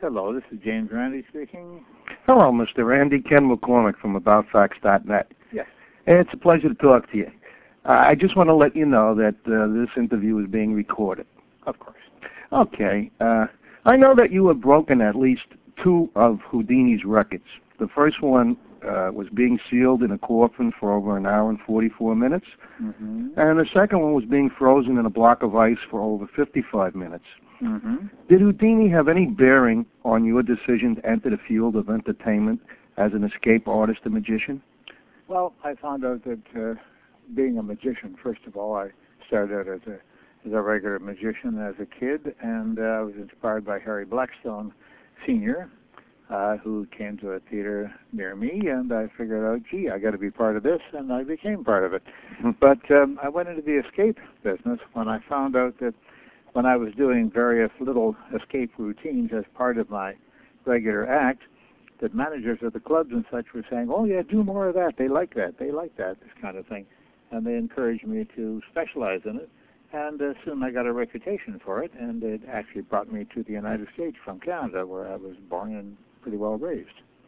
Hello, this is James Randi speaking. Hello, Mr. Randy. Ken McCormick from AboutFacts.net. Yes. It's a pleasure to talk to you. I just want to let you know that this interview is being recorded. Of course. Okay. I know that you have broken at least two of Houdini's records. The first one was being sealed in a coffin for over an hour and 44 minutes. Mm-hmm. And the second one was being frozen in a block of ice for over 55 minutes. Mm-hmm. Did Houdini have any bearing on your decision to enter the field of entertainment as an escape artist and magician? Well, I found out that being a magician, first of all, I started out as a regular magician as a kid, and I was inspired by Harry Blackstone Sr., who came to a theater near me, and I figured out, gee, I got to be part of this, and I became part of it. But I went into the escape business when I found out that when I was doing various little escape routines as part of my regular act, that managers of the clubs and such were saying, oh yeah, do more of that, they like that, this kind of thing. And they encouraged me to specialize in it, and soon I got a reputation for it, and it actually brought me to the United States from Canada, where I was born and pretty well raised.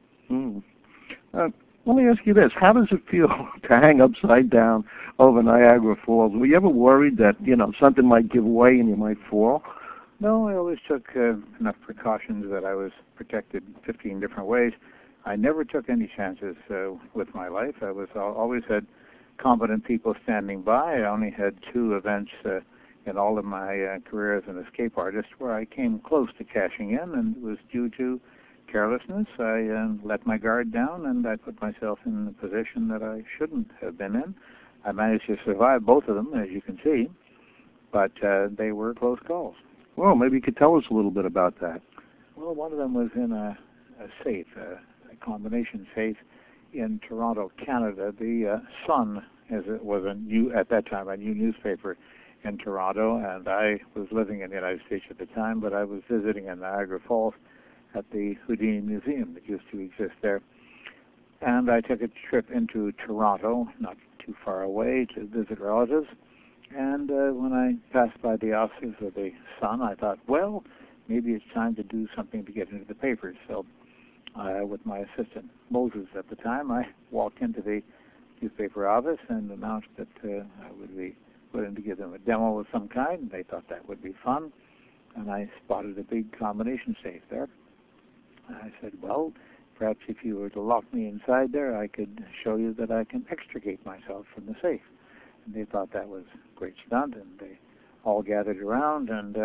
Let me ask you this. How does it feel to hang upside down over Niagara Falls? Were you ever worried that, something might give way and you might fall? No, I always took enough precautions that I was protected 15 different ways. I never took any chances with my life. I always had competent people standing by. I only had two events in all of my career as an escape artist where I came close to cashing in, and it was due to carelessness. I let my guard down, and I put myself in a position that I shouldn't have been in. I managed to survive both of them, as you can see, but they were close calls. Well, maybe you could tell us a little bit about that. Well, one of them was in a safe, a combination safe in Toronto, Canada. The Sun, as it was at that time, a new newspaper in Toronto, and I was living in the United States at the time, but I was visiting in Niagara Falls at the Houdini Museum that used to exist there. And I took a trip into Toronto, not too far away, to visit relatives. And when I passed by the offices of the Sun, I thought, well, maybe it's time to do something to get into the papers. So with my assistant, Moses, at the time, I walked into the newspaper office and announced that I would be willing to give them a demo of some kind, and they thought that would be fun. And I spotted a big combination safe there. I said, well, perhaps if you were to lock me inside there, I could show you that I can extricate myself from the safe. And they thought that was a great stunt, and they all gathered around, and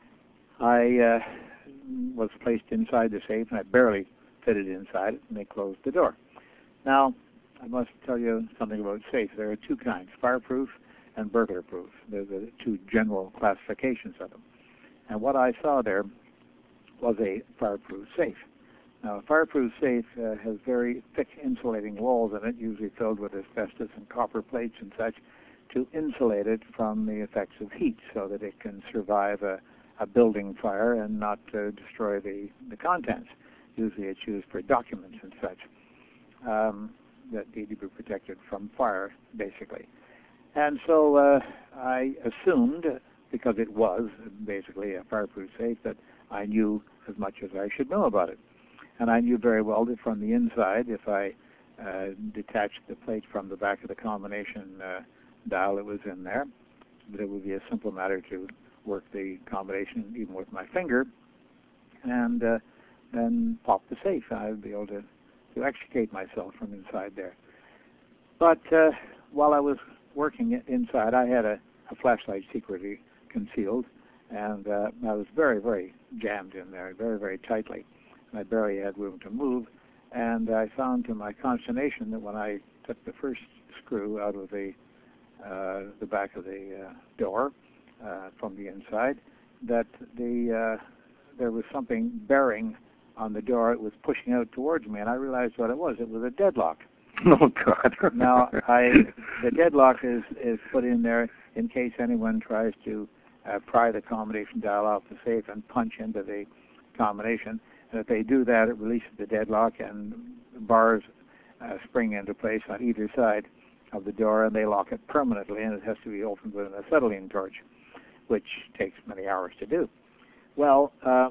I was placed inside the safe, and I barely fitted inside it, and they closed the door. Now, I must tell you something about safes. There are two kinds, fireproof and burglar-proof. They're the two general classifications of them. And what I saw there was a fireproof safe. Now, a fireproof safe has very thick insulating walls in it, usually filled with asbestos and copper plates and such, to insulate it from the effects of heat so that it can survive a building fire and not destroy the contents. Usually it's used for documents and such that need to be protected from fire, basically. And so I assumed, because it was basically a fireproof safe, that I knew as much as I should know about it. And I knew very well that from the inside, if I detached the plate from the back of the combination dial that was in there, that it would be a simple matter to work the combination even with my finger and then pop the safe. I would be able to extricate myself from inside there. But while I was working inside, I had a flashlight secretly concealed, and I was very, very jammed in there, very, very tightly. And I barely had room to move. And I found to my consternation that when I took the first screw out of the back of the door from the inside, that there was something bearing on the door. It was pushing out towards me, and I realized what it was. It was a deadlock. Oh, God. Now, the deadlock is put in there in case anyone tries to pry the combination dial off the safe and punch into the combination. And if they do that, it releases the deadlock, and bars spring into place on either side of the door, and they lock it permanently, and it has to be opened with an acetylene torch, which takes many hours to do. Well,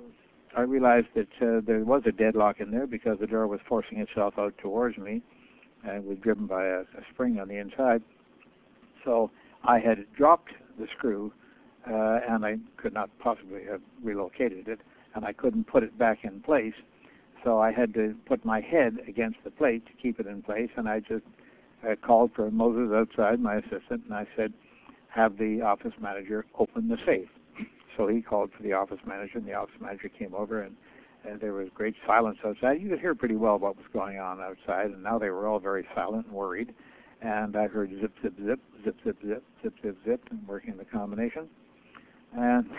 I realized that there was a deadlock in there because the door was forcing itself out towards me and was driven by a spring on the inside. So I had dropped the screw, and I could not possibly have relocated it, and I couldn't put it back in place. So I had to put my head against the plate to keep it in place, and I just called for Moses outside, my assistant, and I said, have the office manager open the safe. So he called for the office manager, and the office manager came over, and there was great silence outside. You could hear pretty well what was going on outside, and now they were all very silent and worried. And I heard zip, zip, zip, zip, zip, zip, zip, zip, zip, and working the combination. And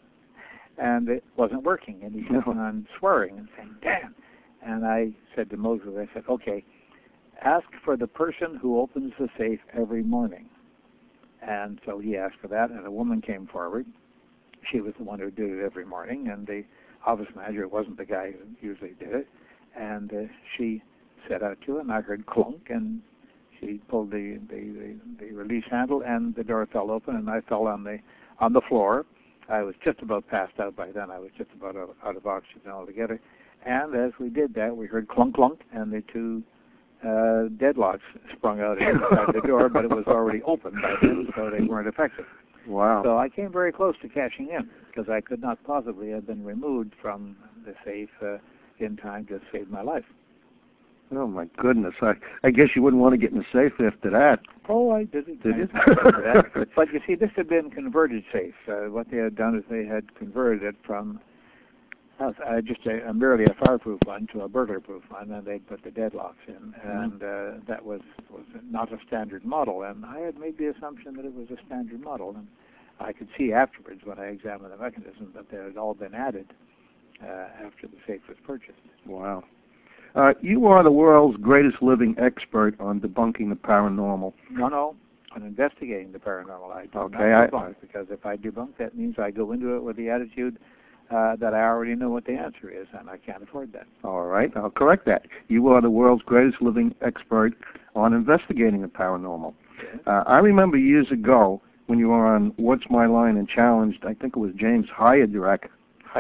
it wasn't working, and he kept on swearing and saying, damn. And I said to Moses, I said, okay, ask for the person who opens the safe every morning. And so he asked for that, and a woman came forward. She was the one who did it every morning, and the office manager wasn't the guy who usually did it. And she set out to it, and I heard clunk, and she pulled the release handle, and the door fell open, and I fell on the floor. I was just about passed out by then. I was just about out of oxygen altogether. And as we did that, we heard clunk, clunk, and the two deadlocks sprung out inside the door, but it was already open by then, so they weren't effective. Wow. So I came very close to cashing in, because I could not possibly have been removed from the safe in time to save my life. Oh, my goodness. I guess you wouldn't want to get in the safe after that. Oh, I did it. Did you? But you see, this had been converted safe. What they had done is they had converted it from just merely a fireproof one to a burglar-proof one, and they put the deadlocks in. And that was not a standard model. And I had made the assumption that it was a standard model. And I could see afterwards, when I examined the mechanism, that they had all been added after the safe was purchased. Wow. You are the world's greatest living expert on debunking the paranormal. No, on investigating the paranormal. I do not debunk, because if I debunk, that means I go into it with the attitude that I already know what the answer is, and I can't afford that. All right, I'll correct that. You are the world's greatest living expert on investigating the paranormal. Yes. I remember years ago when you were on What's My Line and challenged, I think it was James Hydrack,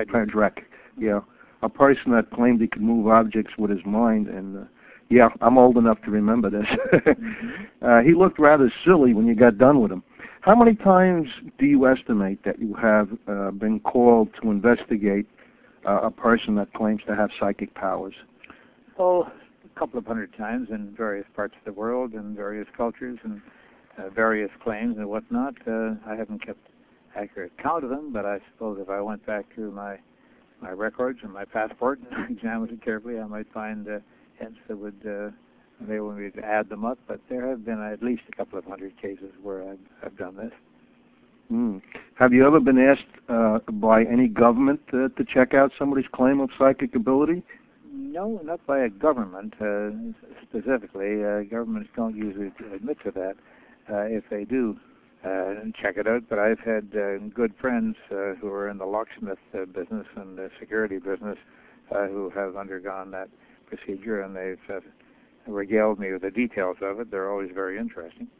yeah, a person that claimed he could move objects with his mind, and yeah, I'm old enough to remember this. He looked rather silly when you got done with him. How many times do you estimate that you have been called to investigate a person that claims to have psychic powers? Oh, a couple of hundred times in various parts of the world and various cultures and various claims and whatnot. I haven't kept accurate count of them, but I suppose if I went back through my records and my passport and examined it carefully, I might find hints that would enable me to add them up. But there have been at least a couple of hundred cases where I've done this. Have you ever been asked by any government to check out somebody's claim of psychic ability? No, not by a government specifically. Governments don't usually admit to that. If they do, check it out. But I've had good friends who are in the locksmith business and the security business who have undergone that procedure, and they've regaled me with the details of it. They're always very interesting.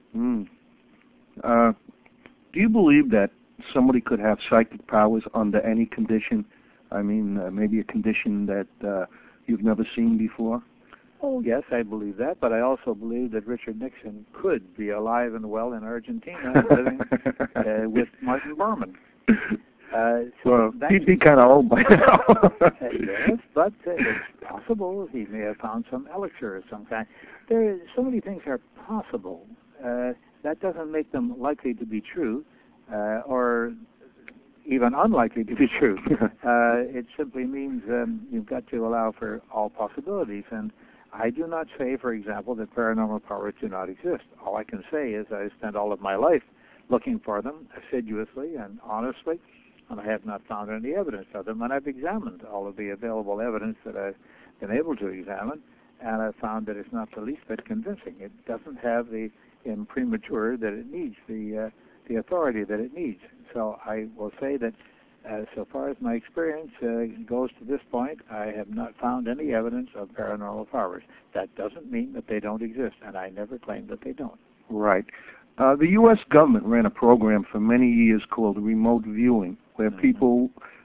Do you believe that somebody could have psychic powers under any condition? I mean, maybe a condition that you've never seen before? Oh, yes, I believe that, but I also believe that Richard Nixon could be alive and well in Argentina living with Martin Bormann. Well, he'd be kind of old by now. Yes, but it's possible. He may have found some elixir of some kind. So many things are possible. That doesn't make them likely to be true, or even unlikely to be true. It simply means you've got to allow for all possibilities. And I do not say, for example, that paranormal powers do not exist. All I can say is I spent all of my life looking for them assiduously and honestly, and I have not found any evidence of them. And I've examined all of the available evidence that I've been able to examine, and I've found that it's not the least bit convincing. It doesn't have the imprimatur that it needs, the authority that it needs. So I will say that so far as my experience goes to this point, I have not found any evidence of paranormal powers. That doesn't mean that they don't exist, and I never claim that they don't. Right. The U.S. government ran a program for many years called remote viewing, where people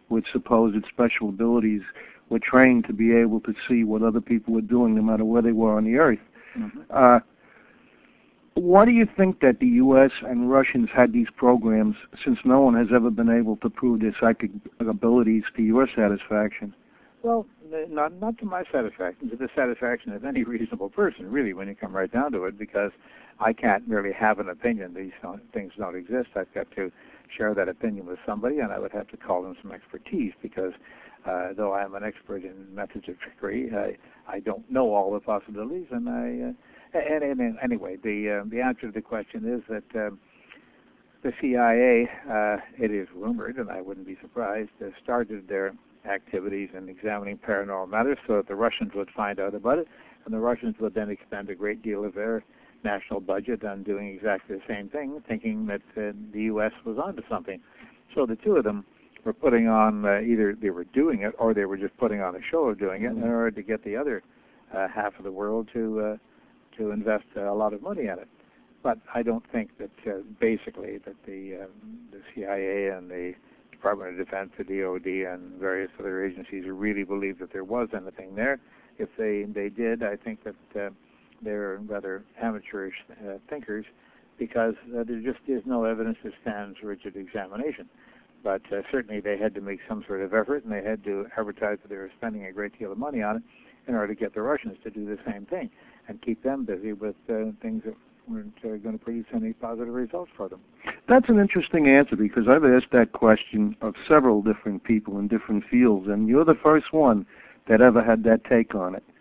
with supposed special abilities were trained to be able to see what other people were doing no matter where they were on the earth. Mm-hmm. Why do you think that the U.S. and Russians had these programs, since no one has ever been able to prove their psychic abilities to your satisfaction? Well, not to my satisfaction, to the satisfaction of any reasonable person, really, when you come right down to it, because I can't really have an opinion. These things don't exist. I've got to share that opinion with somebody, and I would have to call in some expertise, because though I am an expert in methods of trickery, I don't know all the possibilities, and anyway, the answer to the question is that the CIA, it is rumored, and I wouldn't be surprised, started their activities in examining paranormal matters so that the Russians would find out about it, and the Russians would then expend a great deal of their national budget on doing exactly the same thing, thinking that the U.S. was onto something. So the two of them were putting on, either they were doing it or they were just putting on a show of doing it in order to get the other half of the world to invest a lot of money in it. But I don't think that basically that the CIA and the Department of Defense, the DOD, and various other agencies really believed that there was anything there. If they did, I think that they're rather amateurish thinkers, because there just is no evidence that stands rigid examination. But certainly they had to make some sort of effort, and they had to advertise that they were spending a great deal of money on it in order to get the Russians to do the same thing and keep them busy with things that weren't going to produce any positive results for them. That's an interesting answer, because I've asked that question of several different people in different fields, and you're the first one that ever had that take on it.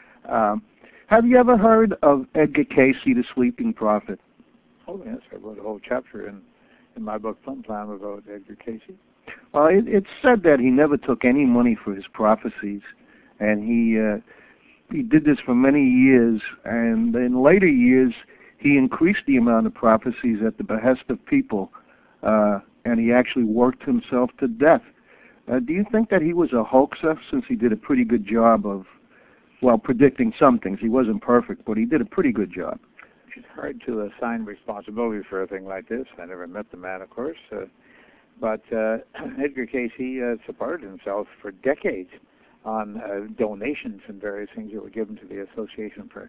Have you ever heard of Edgar Cayce, the Sleeping Prophet? Oh, yes. I wrote a whole chapter in my book, Plum Plan, about Edgar Cayce. Well, it's said that he never took any money for his prophecies, and he did this for many years, and in later years he increased the amount of prophecies at the behest of people, and he actually worked himself to death. Do you think that he was a hoaxer, since he did a pretty good job of, well, predicting some things? He wasn't perfect, but he did a pretty good job. It's hard to assign responsibility for a thing like this. I never met the man, of course, but Edgar Cayce supported himself for decades on donations and various things that were given to the Association for,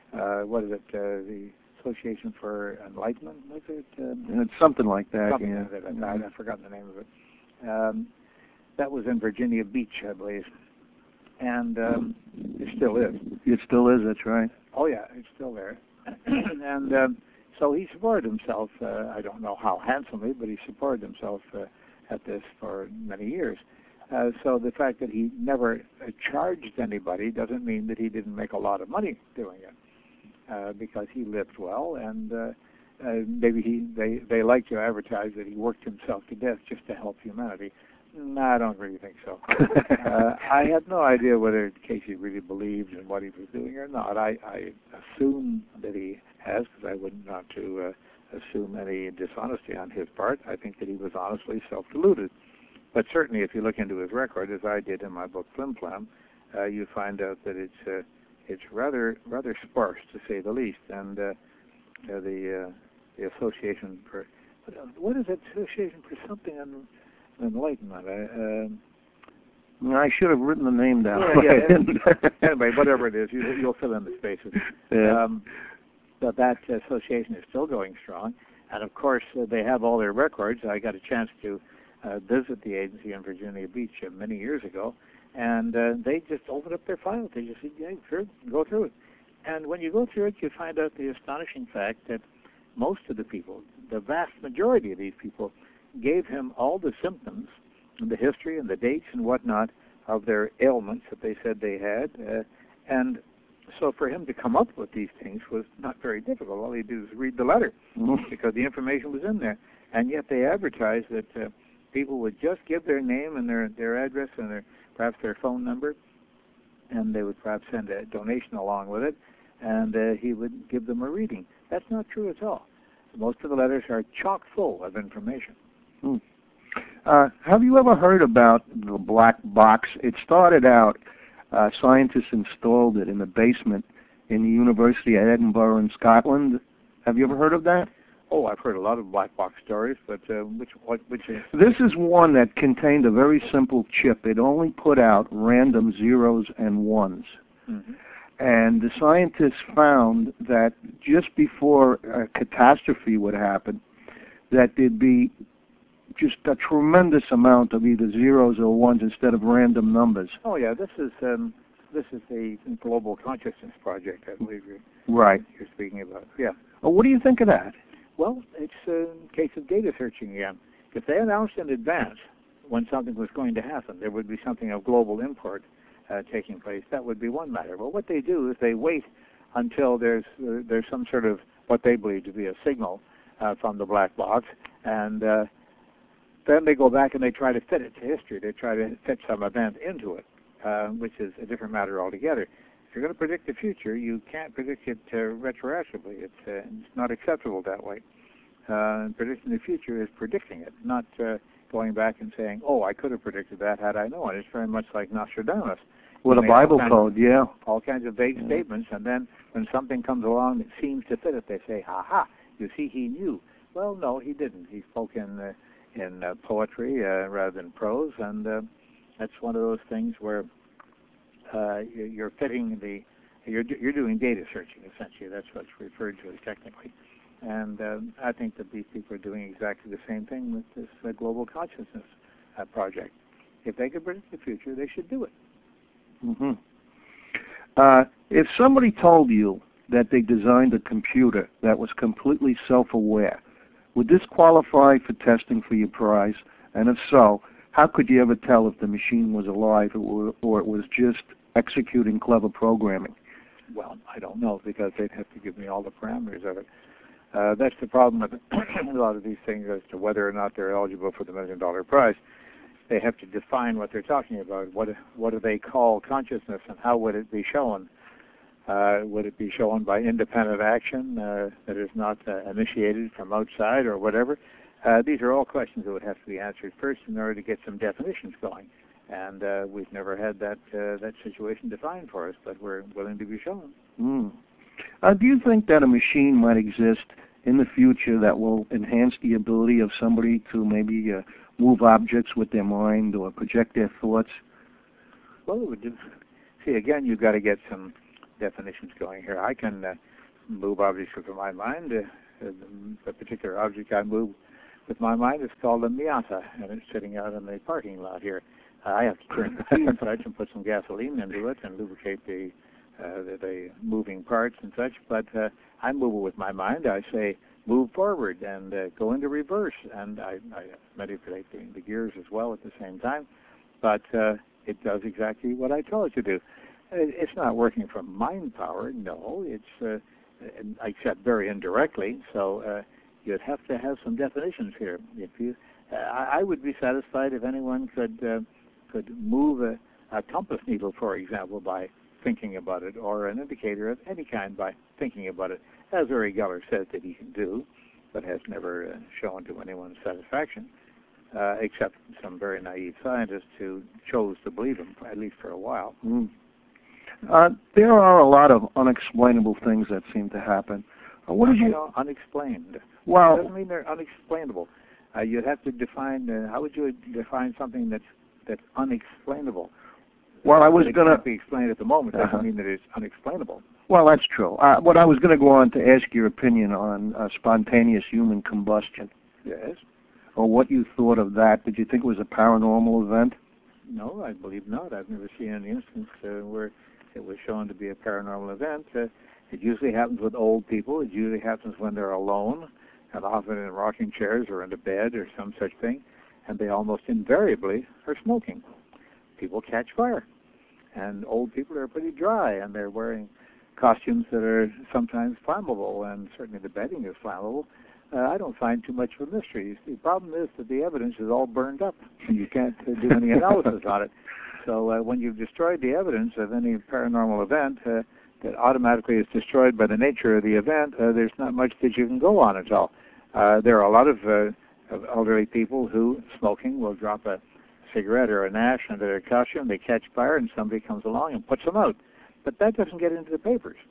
the Association for Enlightenment, was it? It's something like that. Something yeah. like that. I've forgotten the name of it. That was in Virginia Beach, I believe, and it still is. It still is, that's right. Oh, yeah, it's still there. And so he supported himself, I don't know how handsomely, but he supported himself at this for many years. So the fact that he never charged anybody doesn't mean that he didn't make a lot of money doing it, because he lived well, and maybe they like to advertise that he worked himself to death just to help humanity. No, I don't really think so. I have no idea whether Cayce really believed in what he was doing or not. I assume that he has, because I wouldn't want to assume any dishonesty on his part. I think that he was honestly self-deluded. But certainly, if you look into his record, as I did in my book Flim Flam, you find out that it's rather sparse, to say the least. And the Association for, what is it? Association for something Enlightenment. I should have written the name down. Yeah. Anyway, whatever it is, you'll fill in the spaces. Yeah. But that association is still going strong, and of course they have all their records. I got a chance to visit the agency in Virginia Beach many years ago, and they just opened up their files. They just said, "Yeah, sure, go through it." And when you go through it, you find out the astonishing fact that most of the people, the vast majority of these people, gave him all the symptoms and the history and the dates and whatnot of their ailments that they said they had. And so for him to come up with these things was not very difficult. All he did was read the letter, because the information was in there. And yet they advertised that people would just give their name and their address and perhaps their phone number, and they would perhaps send a donation along with it, and he would give them a reading. That's not true at all. Most of the letters are chock full of information. Have you ever heard about the black box? It started out, scientists installed it in the basement in the University of Edinburgh in Scotland. Have you ever heard of that? Oh, I've heard a lot of black box stories, but which is? This is one that contained a very simple chip. It only put out random zeros and ones. Mm-hmm. And the scientists found that just before a catastrophe would happen, that there'd be just a tremendous amount of either zeros or ones instead of random numbers. Oh yeah, this is the Global Consciousness Project, I believe Right. You're speaking about. Yeah. Well, what do you think of that? Well, it's a case of data searching again. If they announced in advance when something was going to happen, there would be something of global import taking place, that would be one matter. But what they do is they wait until there's some sort of what they believe to be a signal from the black box, and then they go back and they try to fit it to history. They try to fit some event into it, which is a different matter altogether. If you're going to predict the future, you can't predict it retroactively. It's not acceptable that way. Predicting the future is predicting it, not going back and saying, oh, I could have predicted that had I known. It's very much like Nostradamus. With a Bible code, yeah. All kinds of vague statements, and then when something comes along that seems to fit it, they say, ha-ha, you see, he knew. Well, no, he didn't. He spoke in poetry rather than prose, and that's one of those things where you're fitting you're doing data searching, essentially. That's what's referred to as technically. And I think that these people are doing exactly the same thing with this Global Consciousness project. If they could predict the future, they should do it. Mm-hmm. If somebody told you that they designed a computer that was completely self-aware, would this qualify for testing for your prize? And if so, how could you ever tell if the machine was alive or it was just executing clever programming? Well, I don't know, because they'd have to give me all the parameters of it. That's the problem with a lot of these things as to whether or not they're eligible for the $1 million prize. They have to define what they're talking about. What do they call consciousness, and how would it be shown? Would it be shown by independent action that is not initiated from outside or whatever? These are all questions that would have to be answered first in order to get some definitions going. And we've never had that situation defined for us, but we're willing to be shown. Mm. Do you think that a machine might exist in the future that will enhance the ability of somebody to maybe move objects with their mind or project their thoughts? Well, it would do. See, again, you've got to get some definitions going here. I can move objects with my mind. The particular object I move with my mind is called a Miata, and it's sitting out in the parking lot here. I have to turn the key and such and put some gasoline into it and lubricate the moving parts and such, but I move it with my mind. I say move forward and go into reverse, and I manipulate the gears as well at the same time, but it does exactly what I tell it to do. It's not working from mind power, no, it's except very indirectly, so you'd have to have some definitions here. If you, I would be satisfied if anyone could move a compass needle, for example, by thinking about it, or an indicator of any kind by thinking about it, as Uri Geller says that he can do, but has never shown to anyone's satisfaction, except some very naive scientists who chose to believe him, at least for a while. Mm. There are a lot of unexplainable things that seem to happen. What did you unexplained? Well, it doesn't mean they're unexplainable. You'd have to define. How would you define something that's unexplainable? Well, I was going to be explained at the moment. Doesn't mean that it's unexplainable. Well, that's true. What I was going to go on to ask your opinion on spontaneous human combustion. Yes. Or what you thought of that. Did you think it was a paranormal event? No, I believe not. I've never seen any instance where it was shown to be a paranormal event. It usually happens with old people. It usually happens when they're alone, and often in rocking chairs or in a bed or some such thing, and they almost invariably are smoking. People catch fire, and old people are pretty dry, and they're wearing costumes that are sometimes flammable, and certainly the bedding is flammable. I don't find too much of a mystery. The problem is that the evidence is all burned up, and you can't do any analysis on it. So when you've destroyed the evidence of any paranormal event that automatically is destroyed by the nature of the event, there's not much that you can go on at all. There are a lot of elderly people who, smoking, will drop a cigarette or an ash into their costume, they catch fire, and somebody comes along and puts them out. But that doesn't get into the papers.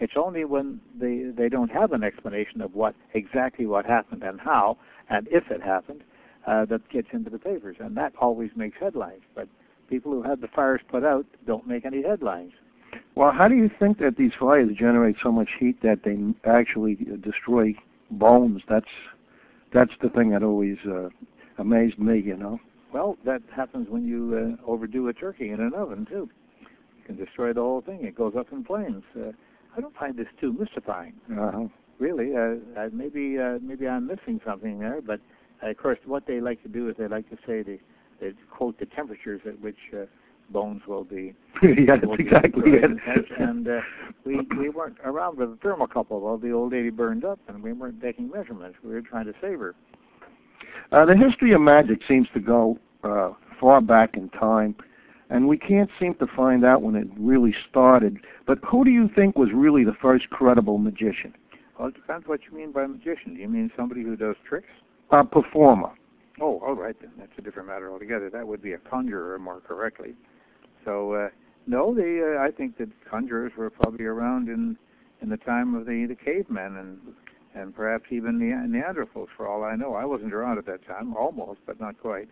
It's only when they don't have an explanation of exactly what happened and how and if it happened that gets into the papers, and that always makes headlines. But people who had the fires put out don't make any headlines. Well, how do you think that these fires generate so much heat that they actually destroy bones? That's the thing that always amazed me, you know. Well, that happens when you overdo a turkey in an oven, too. You can destroy the whole thing. It goes up in flames. I don't find this too mystifying. Really. Maybe I'm missing something there, but of course what they like to do is they like to say they quote the temperatures at which bones will be. Yeah, that's exactly it. And we weren't around with the thermocouple. Well, the old lady burned up, and we weren't taking measurements. We were trying to save her. The history of magic seems to go far back in time, and we can't seem to find out when it really started. But who do you think was really the first credible magician? Well, it depends what you mean by magician. Do you mean somebody who does tricks? A performer. Oh, all right, then. That's a different matter altogether. That would be a conjurer, more correctly. So, no, I think that conjurers were probably around in the time of the cavemen and perhaps even the Neanderthals, for all I know. I wasn't around at that time, almost, but not quite.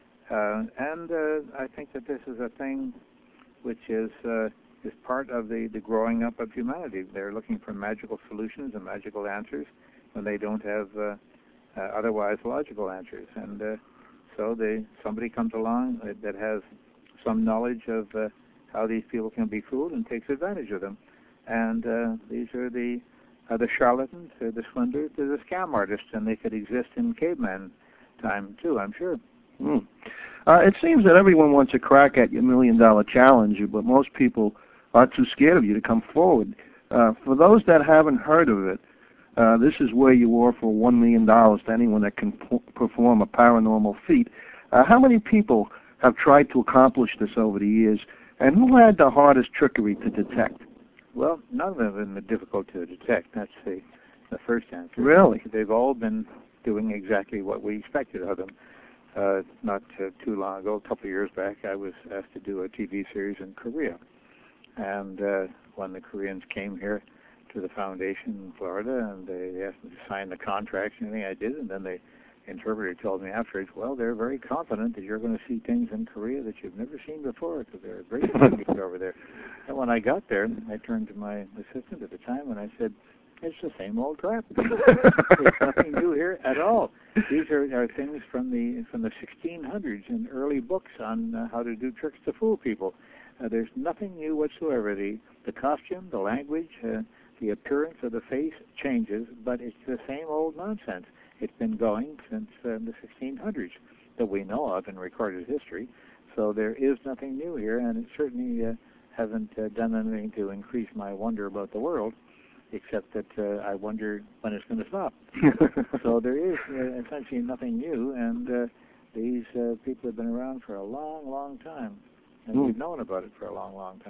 And I think that this is a thing which is part of the growing up of humanity. They're looking for magical solutions and magical answers when they don't have otherwise logical answers. And so somebody comes along that has some knowledge of how these people can be fooled and takes advantage of them. And these are the charlatans, the swindlers, they're the scam artists, and they could exist in caveman time too, I'm sure. It seems that everyone wants a crack at your $1 million challenge, but most people are too scared of you to come forward. For those that haven't heard of it, this is where you offer $1 million to anyone that can perform a paranormal feat. How many people have tried to accomplish this over the years, and who had the hardest trickery to detect? Well, none of them are difficult to detect. That's the first answer. Really? They've all been doing exactly what we expected of them. Not too long ago, a couple of years back, I was asked to do a TV series in Korea. And when the Koreans came here to the foundation in Florida, and they asked me to sign the contracts and everything, I did, and then the interpreter told me afterwards, well, they're very confident that you're going to see things in Korea that you've never seen before, because there are great people over there. And when I got there, I turned to my assistant at the time, and I said, it's the same old crap. There's nothing new here at all. These are things from the 1600s in early books on how to do tricks to fool people. There's nothing new whatsoever. The costume, the language, the appearance of the face changes, but it's the same old nonsense. It's been going since the 1600s that we know of in recorded history. So there is nothing new here, and it certainly hasn't done anything to increase my wonder about the world, except that I wonder when it's going to stop. So there is essentially nothing new, and these people have been around for a long, long time, and we've known about it for a long, long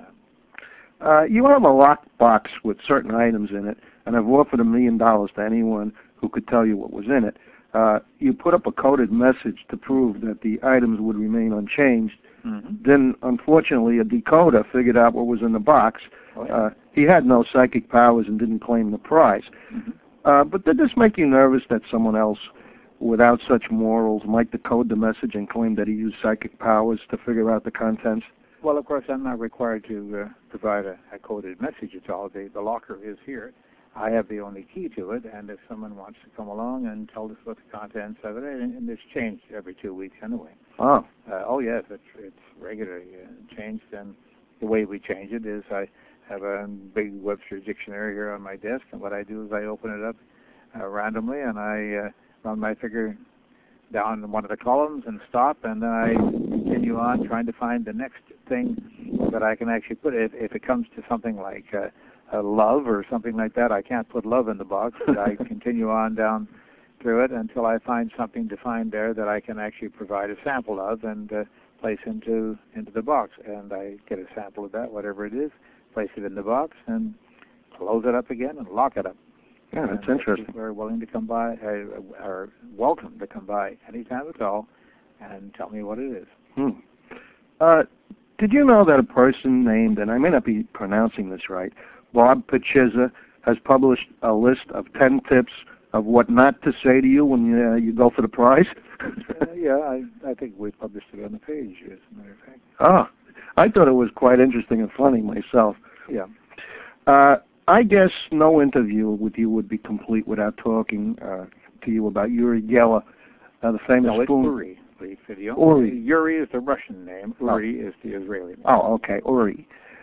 time. You have a lockbox with certain items in it, and I've offered $1 million to anyone who could tell you what was in it. You put up a coded message to prove that the items would remain unchanged. Then, unfortunately, a decoder figured out what was in the box. He had no psychic powers and didn't claim the prize. But did this make you nervous that someone else without such morals might decode the message and claim that he used psychic powers to figure out the contents? Well, of course, I'm not required to provide a coded message at all. The locker is here. I have the only key to it, and if someone wants to come along and tell us what the contents of it are, and it's changed every 2 weeks anyway. Oh. Oh, yes, it's regularly changed, and the way we change it is I have a big Webster dictionary here on my desk, and what I do is I open it up randomly, and I run my finger down one of the columns and stop, and then I continue on trying to find the next thing that I can actually put. If it comes to something like love or something like that, I can't put love in the box, but I continue on down through it until I find something defined there that I can actually provide a sample of and place into the box. And I get a sample of that, whatever it is, place it in the box, and close it up again and lock it up. Yeah, that's interesting. People are willing to come by, are welcome to come by anytime at all and tell me what it is. Did you know that a person named, and I may not be pronouncing this right, Bob Pachizza has published a list of 10 tips of what not to say to you when you go for the prize. Yeah, I think we published it on the page, as a matter of fact. Ah, I thought it was quite interesting and funny myself. Yeah. I guess no interview with you would be complete without talking to you about Uri Geller, the famous spoon. No, it's Uri. Uri. Yuri is the Russian name. Uri is the Israeli name. Oh, okay, Uri.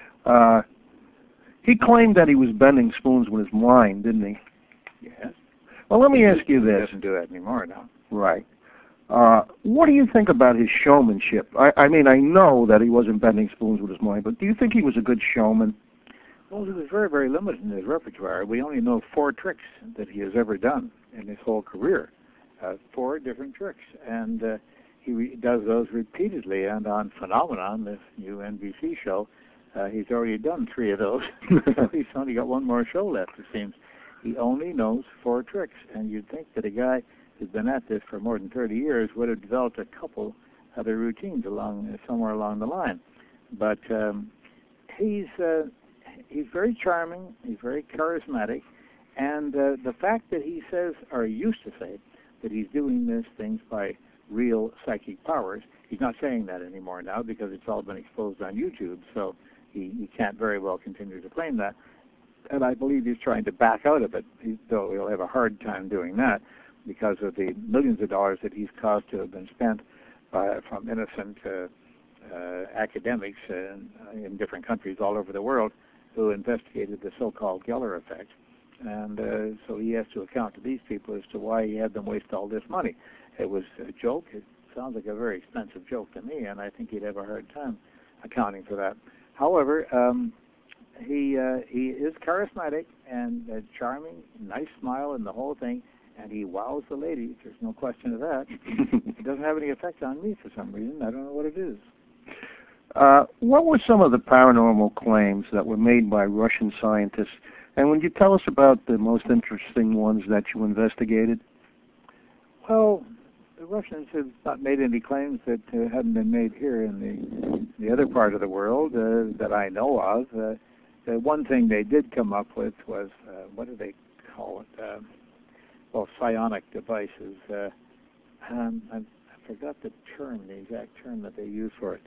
He claimed that he was bending spoons with his mind, didn't he? Yes. Well, let me ask you this. He doesn't do that anymore now. Right. What do you think about his showmanship? I mean, I know that he wasn't bending spoons with his mind, but do you think he was a good showman? Well, he was very, very limited in his repertoire. We only know 4 tricks that he has ever done in his whole career. 4 different tricks. And he does those repeatedly. And on Phenomenon, this new NBC show, he's already done 3 of those. So he's only got 1 more show left, it seems. He only knows 4 tricks. And you'd think that a guy who's been at this for more than 30 years would have developed a couple other routines somewhere along the line. But he's very charming, he's very charismatic, and the fact that he says, or used to say, that he's doing these things by real psychic powers, he's not saying that anymore now because it's all been exposed on YouTube, so he can't very well continue to claim that. And I believe he's trying to back out of it, though he'll have a hard time doing that because of the millions of dollars that he's caused to have been spent from innocent academics in different countries all over the world who investigated the so-called Geller effect. And so he has to account to these people as to why he had them waste all this money. It was a joke. It sounds like a very expensive joke to me, and I think he'd have a hard time accounting for that. However, he is charismatic and charming, nice smile and the whole thing, and he wows the ladies. There's no question of that. It doesn't have any effect on me for some reason. I don't know what it is. What were some of the paranormal claims that were made by Russian scientists? And would you tell us about the most interesting ones that you investigated? Well, the Russians have not made any claims that hadn't been made here in the other part of the world that I know of. The one thing they did come up with was, what do they call it? Psionic devices. I forgot the term, the exact term that they use for it.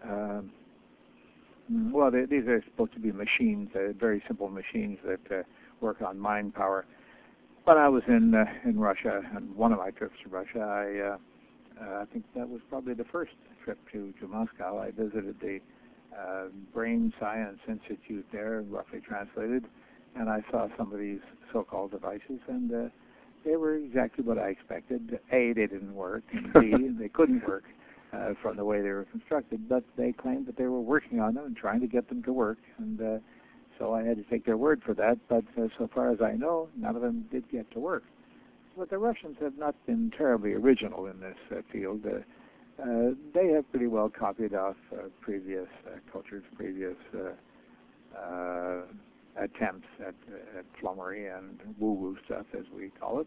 These are supposed to be machines, very simple machines that work on mind power. When I was in Russia, and one of my trips to Russia, I think that was probably the first trip to Moscow. I visited the Brain Science Institute there, roughly translated, and I saw some of these so-called devices, and they were exactly what I expected. A, they didn't work, and B, they couldn't work. From the way they were constructed, but they claimed that they were working on them and trying to get them to work, and so I had to take their word for that, but so far as I know, none of them did get to work. But the Russians have not been terribly original in this field. They have pretty well copied off previous cultures, previous attempts at flummery and woo-woo stuff, as we call it.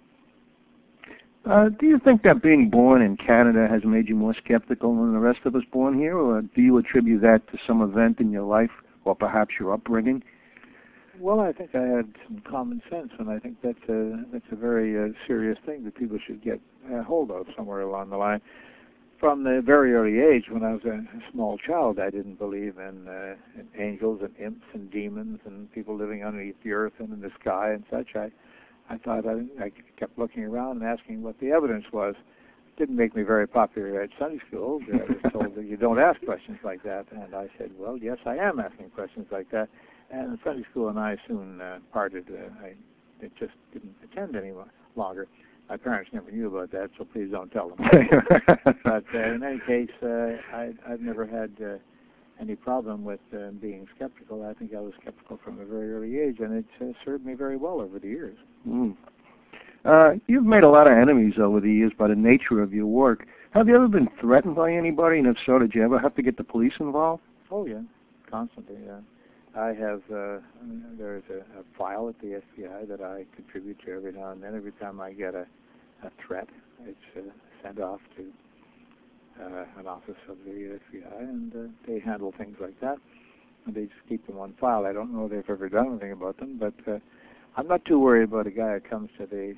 Do you think that being born in Canada has made you more skeptical than the rest of us born here, or do you attribute that to some event in your life, or perhaps your upbringing? Well, I think I had some common sense, and I think that's a very serious thing that people should get hold of somewhere along the line. From the very early age, when I was a small child, I didn't believe in angels and imps and demons and people living underneath the earth and in the sky and such. I thought I kept looking around and asking what the evidence was. It didn't make me very popular at Sunday school. I was told that you don't ask questions like that. And I said, well, yes, I am asking questions like that. And Sunday school and I soon parted. I just didn't attend any longer. My parents never knew about that, so please don't tell them. But in any case, I've never had any problem with being skeptical. I think I was skeptical from a very early age, and it's served me very well over the years. Mm. You've made a lot of enemies over the years by the nature of your work. Have you ever been threatened by anybody, and if so, did you ever have to get the police involved? Oh, yeah, constantly, yeah. I have, there's a file at the FBI that I contribute to every now and then. Every time I get a threat, it's sent off to an office of the FBI, and they handle things like that. and they just keep them on file. I don't know if they've ever done anything about them, but I'm not too worried about a guy who comes to the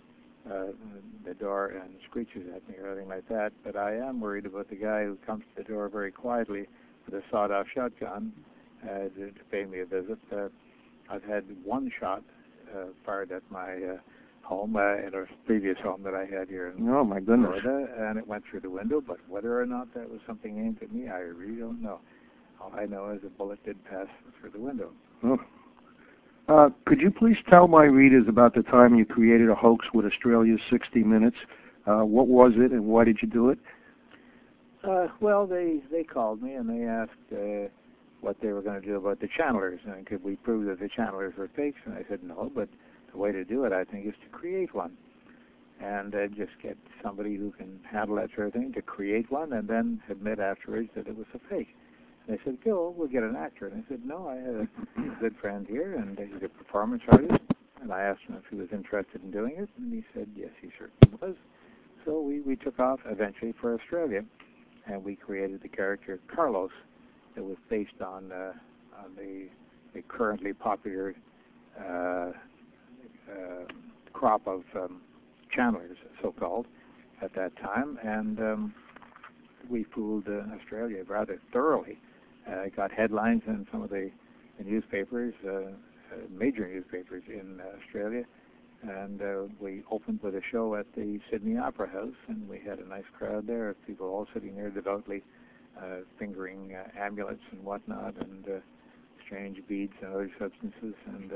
door and screeches at me or anything like that, but I am worried about the guy who comes to the door very quietly with a sawed-off shotgun to pay me a visit. I've had one shot fired at my home, in a previous home that I had here in Florida, and it went through the window, but whether or not that was something aimed at me, I really don't know. All I know is a bullet did pass through the window. Oh. Could you please tell my readers about the time you created a hoax with Australia's 60 Minutes? What was it, and why did you do it? Well, they called me and they asked what they were going to do about the channelers, and could we prove that the channelers were fakes? And I said no, but the way to do it, I think, is to create one, and just get somebody who can handle that sort of thing to create one, and then admit afterwards that it was a fake. And they said, "Go, we'll get an actor." And I said, "No, I had a good friend here, and he's a performance artist." And I asked him if he was interested in doing it, and he said, "Yes, he certainly was." So we took off eventually for Australia, and we created the character Carlos. That was based on the currently popular crop of channelers, so-called, at that time, and we fooled Australia rather thoroughly. Got headlines in some of the newspapers, major newspapers in Australia, and we opened with a show at the Sydney Opera House, and we had a nice crowd there, people all sitting there devoutly fingering amulets and whatnot, and strange beads and other substances, and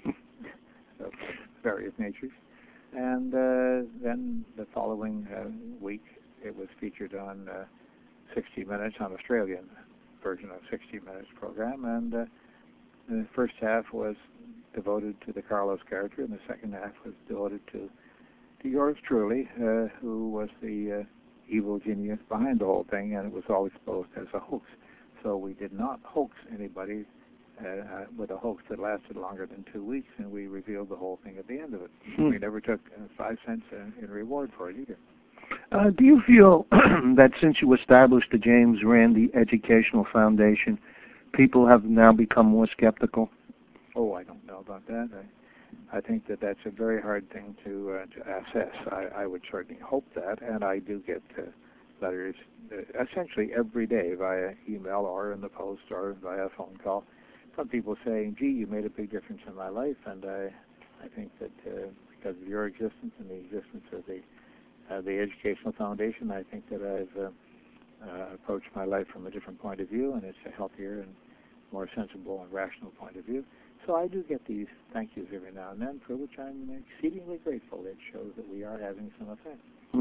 of various natures. And then the following week, it was featured on 60 Minutes, on Australian version of 60 Minutes program, and the first half was devoted to the Carlos character, and the second half was devoted to yours truly, who was the evil genius behind the whole thing, and it was all exposed as a hoax. So we did not hoax anybody with a hoax that lasted longer than 2 weeks, and we revealed the whole thing at the end of it. We never took 5 cents in reward for it either. Do you feel that since you established the James Randi Educational Foundation, people have now become more skeptical? Oh, I don't know about that. I think that that's a very hard thing to assess. I would certainly hope that, and I do get letters essentially every day via email or in the post or via phone call from people saying, "Gee, you made a big difference in my life," and I think that because of your existence and the existence of the Educational Foundation, I think that I've approached my life from a different point of view, and it's a healthier and more sensible and rational point of view. So I do get these thank yous every now and then, for which I'm exceedingly grateful. It shows that we are having some effect.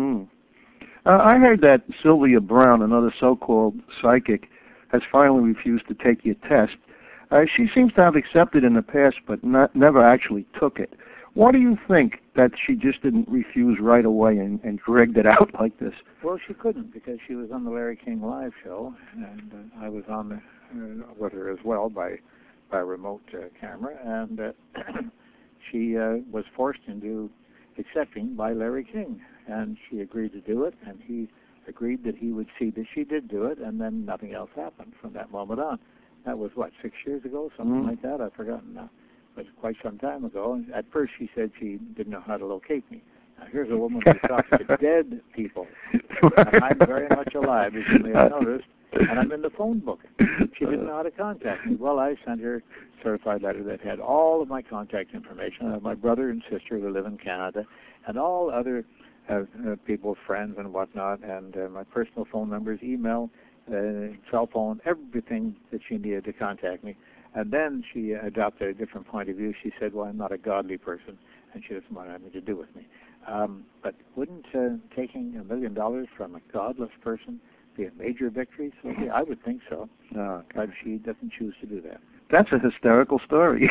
I heard that Sylvia Browne, another so-called psychic, has finally refused to take your test. She seems to have accepted in the past, but never actually took it. Why do you think that she just didn't refuse right away and dragged it out like this? Well, she couldn't, because she was on the Larry King Live show, and I was on with her as well by remote camera, and she was forced into accepting by Larry King, and she agreed to do it, and he agreed that he would see that she did do it, and then nothing else happened from that moment on. That was, 6 years ago, something like that? I've forgotten now. It was quite some time ago. At first she said she didn't know how to locate me. Now, here's a woman who talks to dead people, and I'm very much alive, as you may have noticed, and I'm in the phone book. She didn't know how to contact me. Well, I sent her a certified letter that had all of my contact information of my brother and sister who live in Canada, and all other people, friends and whatnot, and my personal phone numbers, email, cell phone, everything that she needed to contact me. And then she adopted a different point of view. She said, well, I'm not a godly person, and she doesn't want anything to do with me. But wouldn't taking $1 million from a godless person be a major victory? So yeah, I would think so. But she doesn't choose to do that. That's a hysterical story.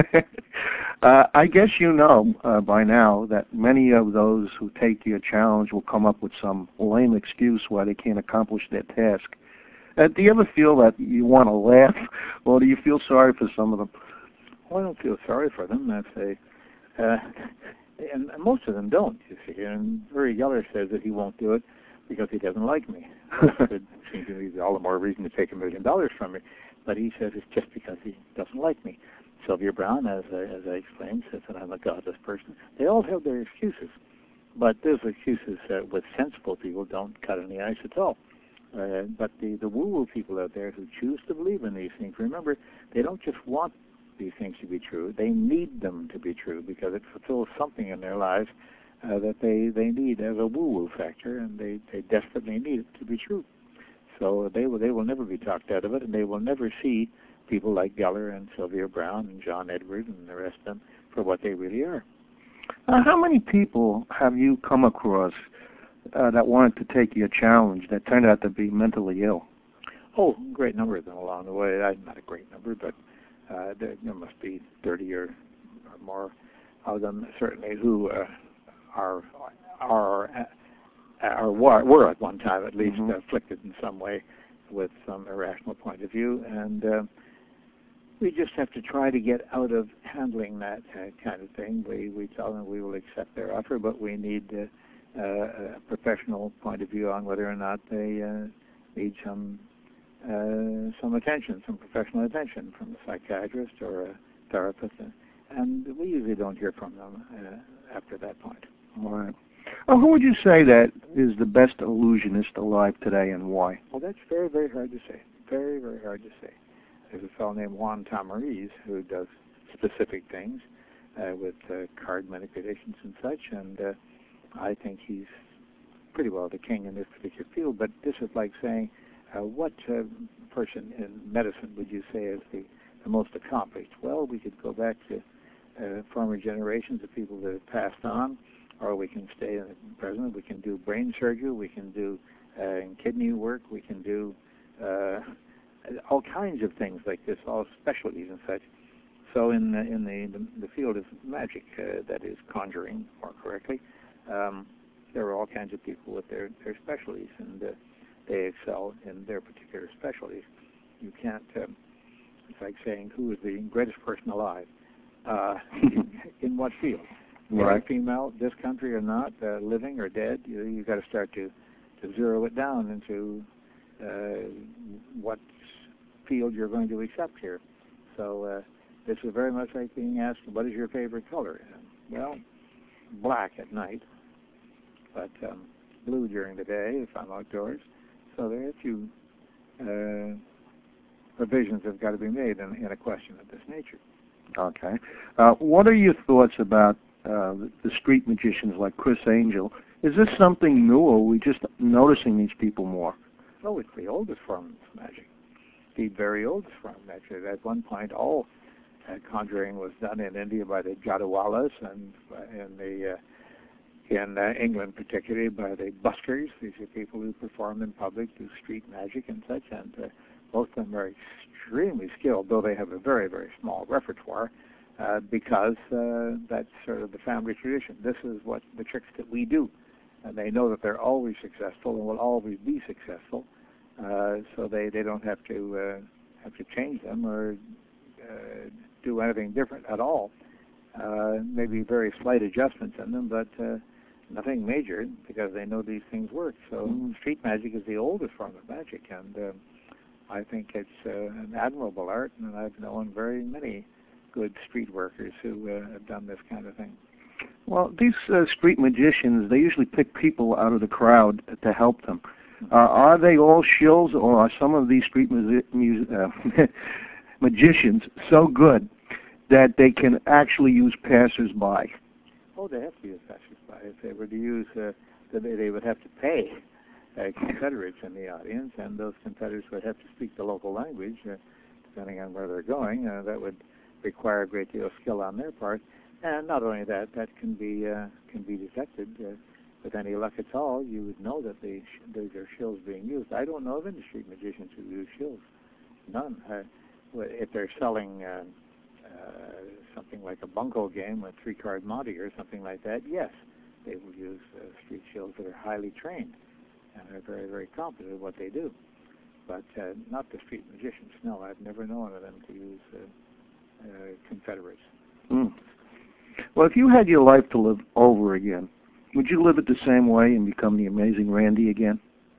I guess you know by now that many of those who take your challenge will come up with some lame excuse why they can't accomplish their task. Do you ever feel that you want to laugh, or do you feel sorry for some of them? Well, I don't feel sorry for them. And most of them don't, you see. And Uri Geller says that he won't do it because he doesn't like me. It seems to me all the more reason to take $1 million from me. but he says it's just because he doesn't like me. Sylvia Browne, as I explained, says that I'm a godless person. They all have their excuses, but those excuses with sensible people don't cut any ice at all. But the woo-woo people out there who choose to believe in these things, remember, they don't just want these things to be true. They need them to be true because it fulfills something in their lives that they need as a woo-woo factor, and they desperately need it to be true. So they will never be talked out of it, and they will never see people like Geller and Sylvia Browne and John Edward and the rest of them for what they really are. How many people have you come across that wanted to take your challenge that turned out to be mentally ill? Oh, a great number of them along the way. Not a great number, but there must be 30 or more of them certainly who were at one time at least afflicted in some way with some irrational point of view, and we just have to try to get out of handling that kind of thing. We tell them we will accept their offer, but we need a professional point of view on whether or not they need some attention, some professional attention from a psychiatrist or a therapist, and we usually don't hear from them after that point. All right. Who would you say that is the best illusionist alive today, and why? Well, that's very, very hard to say. Very, very hard to say. There's a fellow named Juan Tamariz who does specific things with card manipulations and such, and I think he's pretty well the king in this particular field. But this is like saying, what person in medicine would you say is the most accomplished? Well, we could go back to former generations of people that have passed on, or we can stay in the present. We can do brain surgery, we can do kidney work, we can do all kinds of things like this, all specialties and such. So in the field of magic, that is conjuring more correctly, there are all kinds of people with their specialties, and they excel in their particular specialties. You can't, it's like saying who is the greatest person alive, in what field. Right. Female, this country or not, living or dead, you've got to start to zero it down into what field you're going to accept here. So this is very much like being asked, what is your favorite color? Well, black at night, but blue during the day if I'm outdoors. So there are a few provisions that have got to be made in a question of this nature. Okay. What are your thoughts about the street magicians like Criss Angel? Is this something new, or are we just noticing these people more? Oh, it's the oldest form of magic. The very oldest form of magic. At one point, all conjuring was done in India by the Jadwalas, and in England particularly by the buskers. These are people who perform in public, do street magic and such, and most of them are extremely skilled, though they have a very, very small repertoire, because that's sort of the family tradition. This is what the tricks that we do, and they know that they're always successful and will always be successful, so they don't have to change them or do anything different at all. Maybe very slight adjustments in them, but nothing major, because they know these things work. So street magic is the oldest form of magic, and I think it's an admirable art, and I've known very many good street workers who have done this kind of thing. Well, these street magicians, they usually pick people out of the crowd to help them. Are they all shills, or are some of these street magicians so good that they can actually use passers-by? Oh, they have to use passers-by. If they were to use, they would have to pay Confederates in the audience, and those Confederates would have to speak the local language, depending on where they're going. That would require a great deal of skill on their part. And not only that, that can be detected. With any luck at all, you would know that those are shills being used. I don't know of any street magicians who use shills. None. If they're selling something like a bunco game, a 3-card Monte or something like that, yes, they will use street shills that are highly trained and are very, very competent at what they do. But not the street magicians. No, I've never known of them to use Confederates. Well, if you had your life to live over again, would you live it the same way and become the Amazing Randi again?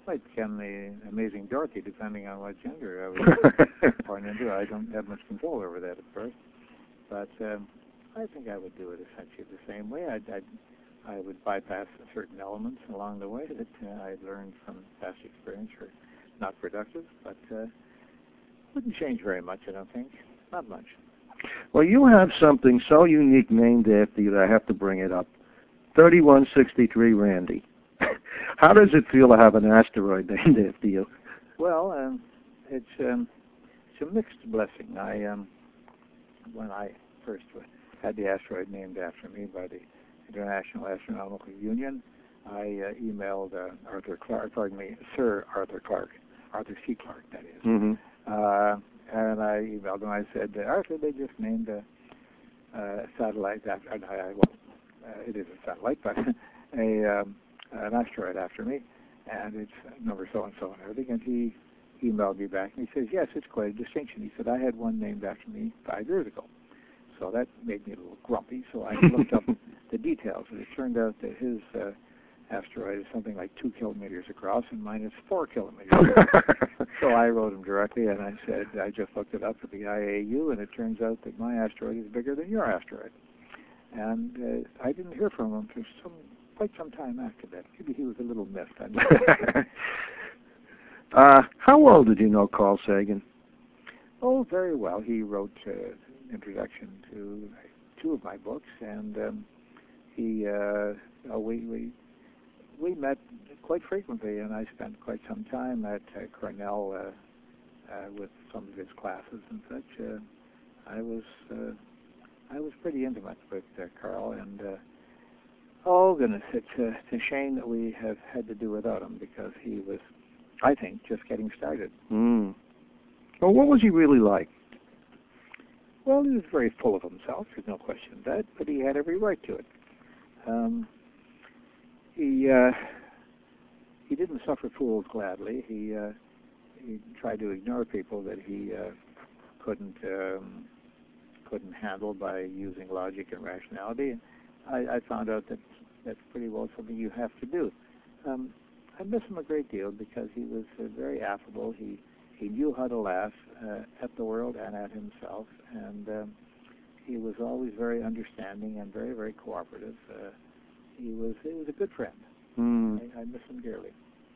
might become the Amazing Dorothy, depending on what gender I was born into. I don't have much control over that at first, but I think I would do it essentially the same way. I would bypass certain elements along the way that I'd learned from past experience are not productive, but wouldn't change very much, I don't think. Not much. Well, you have something so unique named after you that I have to bring it up. 3163 Randy. How does it feel to have an asteroid named after you? Well, it's a mixed blessing. When I first had the asteroid named after me by the International Astronomical Union, I emailed Sir Arthur Clarke, Arthur C. Clarke, that is. Mm-hmm. And I emailed him. I said, Arthur, they just named a satellite after. It is a satellite, but an asteroid after me, and it's number so and so and everything. And he emailed me back, and he says, yes, it's quite a distinction. He said, I had one named after me 5 years ago. So that made me a little grumpy. So I looked up the details, and it turned out that his asteroid is something like 2 kilometers across, and mine is 4 kilometers across. So I wrote him directly, and I said, I just looked it up at the IAU, and it turns out that my asteroid is bigger than your asteroid. And I didn't hear from him for quite some time after that. Maybe he was a little miffed. How well did you know Carl Sagan? Oh, very well. He wrote introduction to 2 of my books, and we met quite frequently, and I spent quite some time at Cornell with some of his classes and such. I was pretty intimate with Carl, and oh goodness, it's a shame that we have had to do without him, because he was, I think, just getting started. Mm. Well, what was he really like? Well, he was very full of himself, there's no question of that, but he had every right to it. He didn't suffer fools gladly. He tried to ignore people that he couldn't handle by using logic and rationality. I found out that that's pretty well something you have to do. I miss him a great deal because he was very affable. He knew how to laugh at the world and at himself, and he was always very understanding and very, very cooperative. He was a good friend. Mm. I miss him dearly.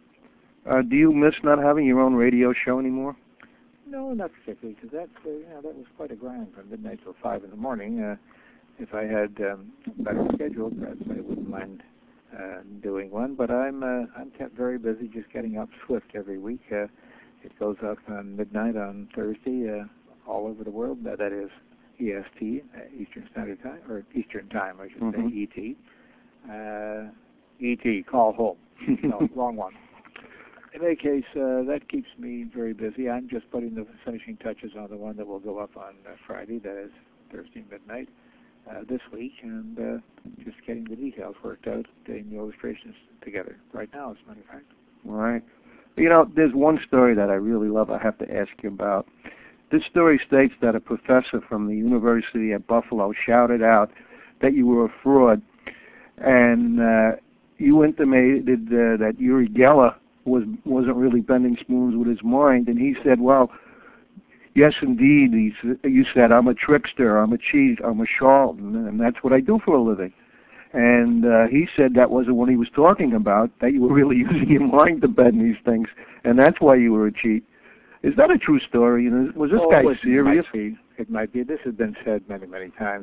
Do you miss not having your own radio show anymore? No, not particularly, because that was quite a grind from midnight till 5 in the morning. If I had a better schedule, perhaps I wouldn't mind doing one. But I'm kept very busy just getting up Swift every week. It goes up on midnight on Thursday all over the world. That is EST, Eastern Standard Time, or Eastern Time, I should say, ET. ET, call home. No, wrong one. In any case, that keeps me very busy. I'm just putting the finishing touches on the one that will go up on Friday, that is Thursday midnight, this week, and just getting the details worked out, getting the illustrations together right now, as a matter of fact. All right. You know, there's one story that I really love I have to ask you about. This story states that a professor from the University at Buffalo shouted out that you were a fraud, and you intimated that Uri Geller wasn't really bending spoons with his mind, and he said, well, yes, indeed. You said, I'm a trickster, I'm a cheat, I'm a charlatan, and that's what I do for a living. And he said that wasn't what he was talking about, that you were really using your mind to bend these things, and that's why you were a cheat. Is that a true story? You know, was this guy serious? It might be. This has been said many, many times.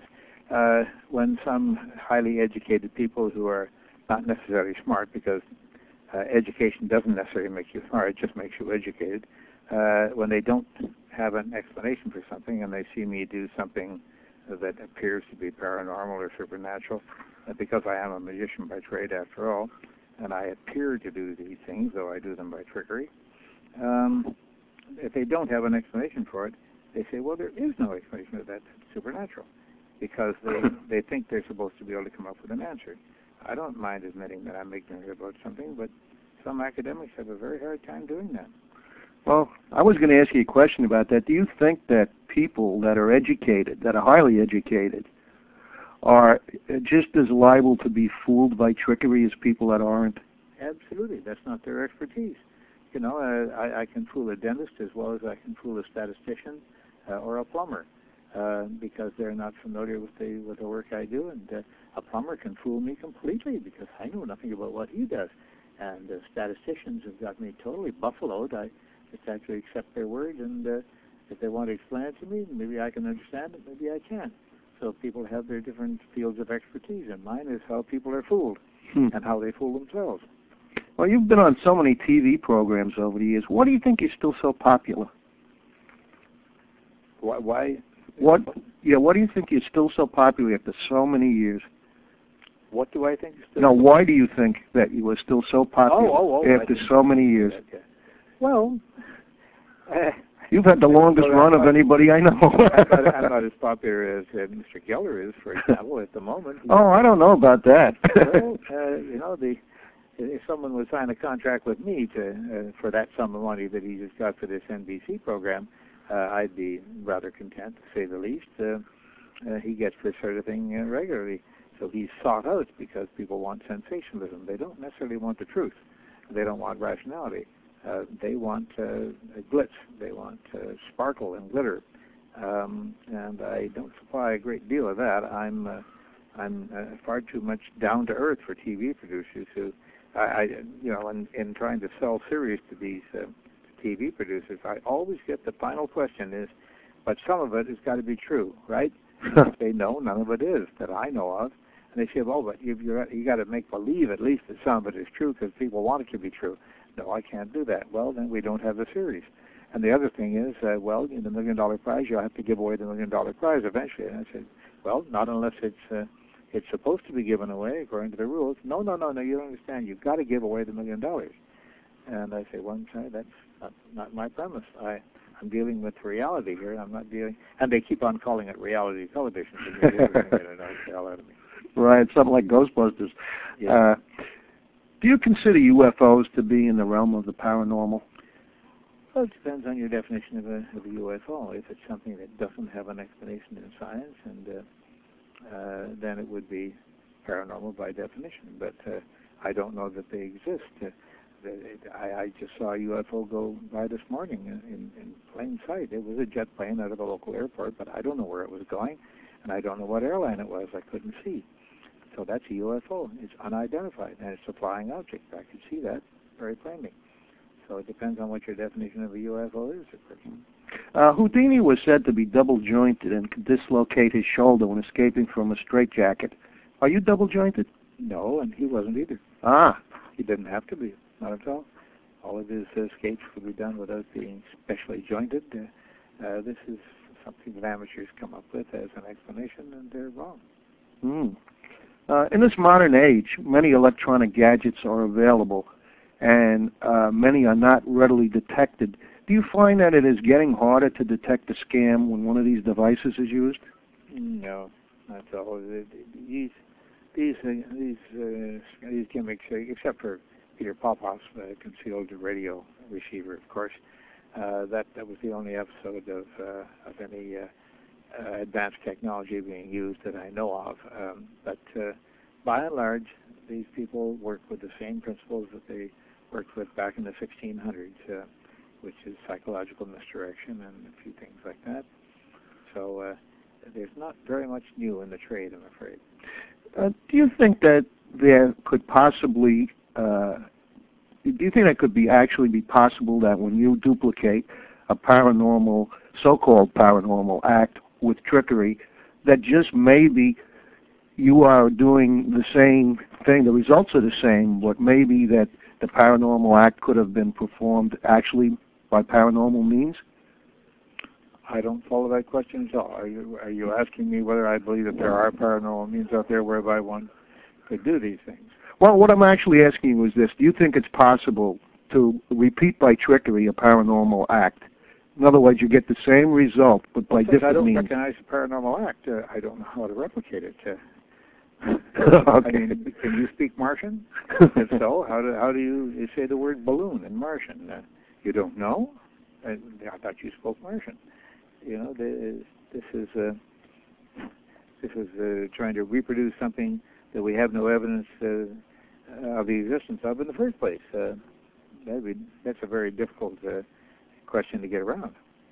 When some highly educated people who are not necessarily smart, because education doesn't necessarily make you smart, it just makes you educated. When they don't have an explanation for something and they see me do something that appears to be paranormal or supernatural, because I am a magician by trade after all, and I appear to do these things, though I do them by trickery, if they don't have an explanation for it, they say, well, there is no explanation of that supernatural, because they think they're supposed to be able to come up with an answer. I don't mind admitting that I'm ignorant about something, but some academics have a very hard time doing that. Well, I was going to ask you a question about that. Do you think that people that are educated, that are highly educated, are just as liable to be fooled by trickery as people that aren't? Absolutely. That's not their expertise. You know, I can fool a dentist as well as I can fool a statistician or a plumber because they're not familiar with the work I do, and a plumber can fool me completely because I know nothing about what he does. And statisticians have got me totally buffaloed. I just have to accept their word, and if they want to explain it to me, maybe I can understand it, maybe I can't. So people have their different fields of expertise, and mine is how people are fooled and how they fool themselves. Well, you've been on so many TV programs over the years. Why do you think you're still so popular? Why? What? Yeah, why do you think you're still so popular after so many years? What do I think? No, why do you think that you were still so popular after so many years? Okay. Well, you've had the longest run of anybody I know. I'm not as popular as Mr. Geller is, for example, at the moment. Oh, I don't know about that. Well, you know, if someone would sign a contract with me for that sum of money that he just got for this NBC program, I'd be rather content, to say the least. He gets this sort of thing regularly. So he's sought out because people want sensationalism. They don't necessarily want the truth. They don't want rationality. They want glitz. They want sparkle and glitter. And I don't supply a great deal of that. I'm far too much down to earth for TV producers who, in trying to sell series to these TV producers, I always get the final question is, but some of it has got to be true, right? They know none of it is that I know of. And they say, well, but you got to make believe at least that some of it is true because people want it to be true. No, I can't do that. Well, then we don't have the series. And the other thing is, well, in the $1 million prize, you'll have to give away the $1 million prize eventually. And I said, well, not unless it's supposed to be given away according to the rules. No, you don't understand. You've got to give away the $1 million. And I say, well, I'm sorry, that's not my premise. I'm dealing with reality here. I'm not dealing, and they keep on calling it reality television. They're going to get a nice hell out of me. Right, something like Ghostbusters. Yeah. Do you consider UFOs to be in the realm of the paranormal? Well, it depends on your definition of a UFO. If it's something that doesn't have an explanation in science, and then it would be paranormal by definition. But I don't know that they exist. I just saw a UFO go by this morning in plain sight. It was a jet plane out of a local airport, but I don't know where it was going, and I don't know what airline it was. I couldn't see. So that's a UFO. It's unidentified, and it's a flying object. I could see that very plainly. So it depends on what your definition of a UFO is, of course. Houdini was said to be double-jointed and could dislocate his shoulder when escaping from a straitjacket. Are you double-jointed? No, and he wasn't either. Ah. He didn't have to be. Not at all. All of his escapes could be done without being specially jointed. This is something that amateurs come up with as an explanation, and they're wrong. In this modern age, many electronic gadgets are available, and many are not readily detected. Do you find that it is getting harder to detect a scam when one of these devices is used? No, not at all. These gimmicks, except for Peter Popoff's concealed radio receiver, of course. That was the only episode of any advanced technology being used that I know of. But by and large, these people work with the same principles that they worked with back in the 1600s, which is psychological misdirection and a few things like that. So there's not very much new in the trade, I'm afraid. Do you think that there could possibly do you think that could actually be possible that when you duplicate a paranormal, so-called paranormal act with trickery, that just maybe you are doing the same thing, the results are the same, but maybe that the paranormal act could have been performed actually by paranormal means? I don't follow that question at all. Are you asking me whether I believe that there are paranormal means out there whereby one could do these things? Well, what I'm actually asking you is this. Do you think it's possible to repeat by trickery a paranormal act? In other words, you get the same result, but by different means. I don't recognize a paranormal act. I don't know how to replicate it. Okay. I mean, can you speak Martian? If so, how do you say the word balloon in Martian? You don't know? I thought you spoke Martian. You know, this is trying to reproduce something that we have no evidence of the existence of in the first place. that's a very difficult question to get around.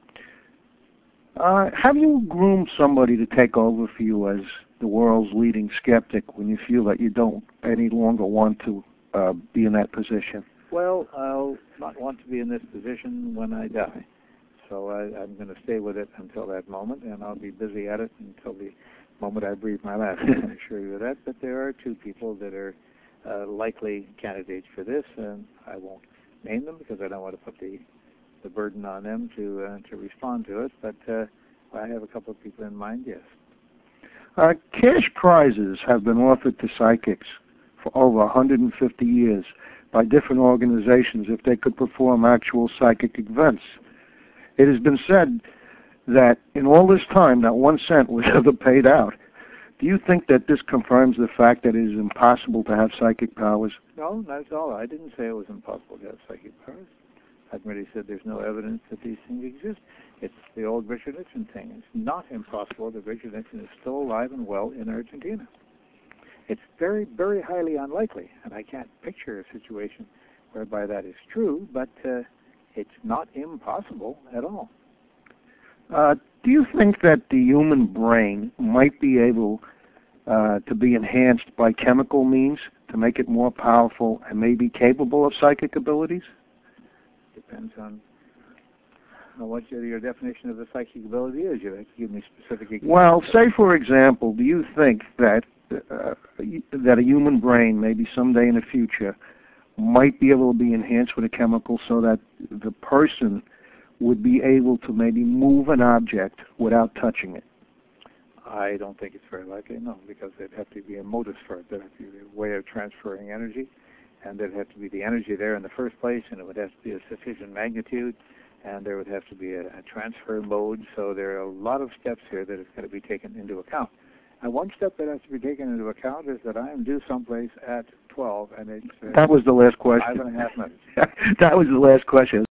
Have you groomed somebody to take over for you as the world's leading skeptic when you feel that you don't any longer want to be in that position? Well, I'll not want to be in this position when I die. So I'm going to stay with it until that moment, and I'll be busy at it until the moment I breathe my last. I can assure you of that. But there are two people that are likely candidates for this, and I won't name them because I don't want to put the burden on them to respond to it. But I have a couple of people in mind, yes. Cash prizes have been offered to psychics for over 150 years by different organizations if they could perform actual psychic events. It has been said that in all this time, not 1 cent was ever paid out. Do you think that this confirms the fact that it is impossible to have psychic powers? No, not at all. I didn't say it was impossible to have psychic powers. I merely said there's no evidence that these things exist. It's the old Richard Nixon thing. It's not impossible that Richard Nixon is still alive and well in Argentina. It's very, very highly unlikely, and I can't picture a situation whereby that is true, but it's not impossible at all. Do you think that the human brain might be able to be enhanced by chemical means to make it more powerful and maybe capable of psychic abilities? Depends on what your definition of a psychic ability is. You have to give me specific examples. Well, say for example, do you think that that a human brain, maybe someday in the future, might be able to be enhanced with a chemical so that the person would be able to maybe move an object without touching it? I don't think it's very likely, no, because there'd have to be a modus for it. There'd have to be a way of transferring energy, and there'd have to be the energy there in the first place, and it would have to be a sufficient magnitude, and there would have to be a transfer mode. So there are a lot of steps here that have got to be taken into account. And one step that has to be taken into account is that I am due someplace at 12, and it's... that was the last question. 5.5 minutes. That was the last question.